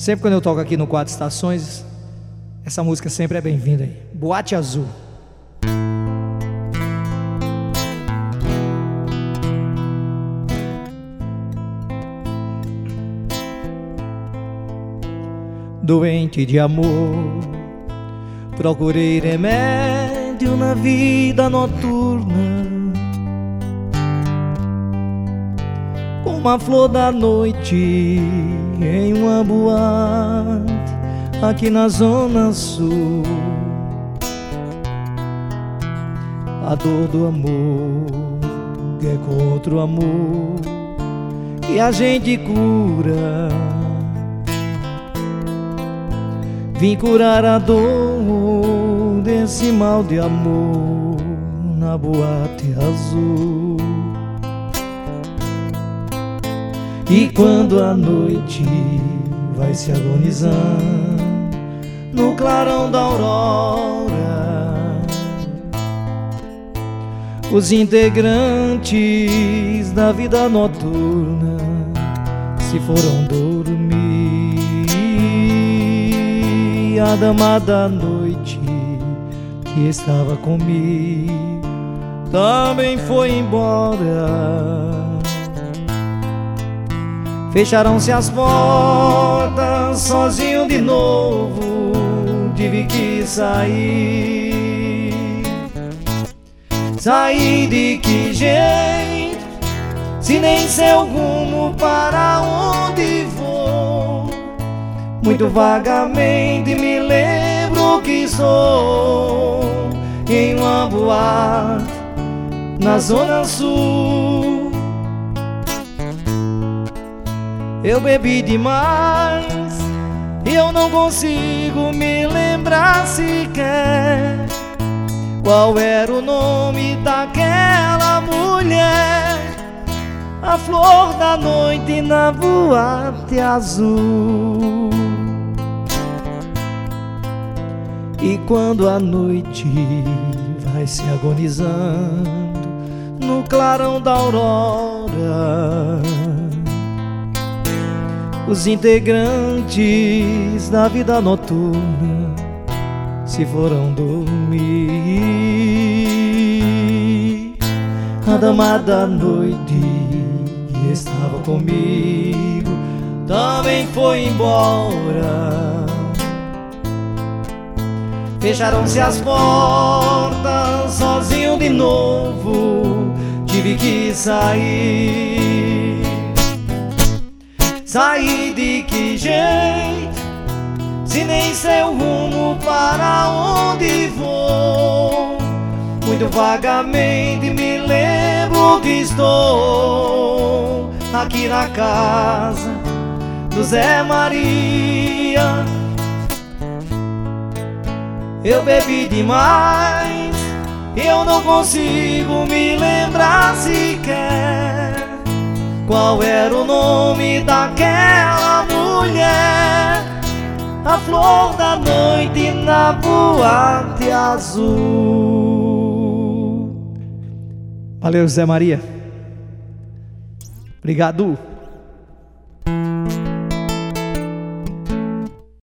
Sempre quando eu toco aqui no Quatro Estações, essa música sempre é bem-vinda aí. Boate Azul. Doente de amor, procurei remédio na vida noturna. Uma flor da noite em uma boate aqui na Zona Sul. A dor do amor é contra o amor que a gente cura. Vim curar a dor desse mal de amor na boate azul. E quando a noite vai se agonizando no clarão da aurora, os integrantes da vida noturna se foram dormir. A dama da noite que estava comigo também foi embora. Fecharam-se as portas, sozinho de novo, tive que sair. Sair de que jeito, se nem sei o rumo para onde vou? Muito vagamente me lembro que estou em uma boate na Zona Sul. Eu bebi demais e eu não consigo me lembrar sequer qual era o nome daquela mulher, a flor da noite na boate azul. E quando a noite vai se agonizando no clarão da aurora, os integrantes da vida noturna se foram dormir. A dama da noite que estava comigo também foi embora. Fecharam-se as portas, sozinho de novo, tive que sair. Sair de que jeito, se nem sei o rumo para onde vou? Muito vagamente me lembro que estou aqui na casa do Zé Maria. Eu bebi demais, eu não consigo me lembrar sequer qual era o nome daquela mulher, a flor da noite na boate azul. Valeu, Zé Maria. Obrigado.